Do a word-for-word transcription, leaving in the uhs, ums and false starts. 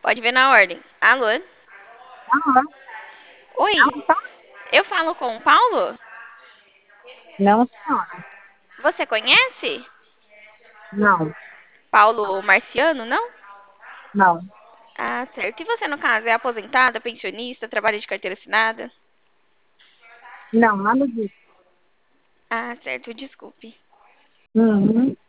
Pode ver na ordem. Alô? Aham. Oi, Não, tá? eu falo com o Paulo? Não, senhora. Você conhece? Não, Paulo Marciano, não? não. Ah, certo. E você, no caso, é aposentada, pensionista, trabalha de carteira assinada? Não, nada disso. Ah, certo, desculpe. Uhum.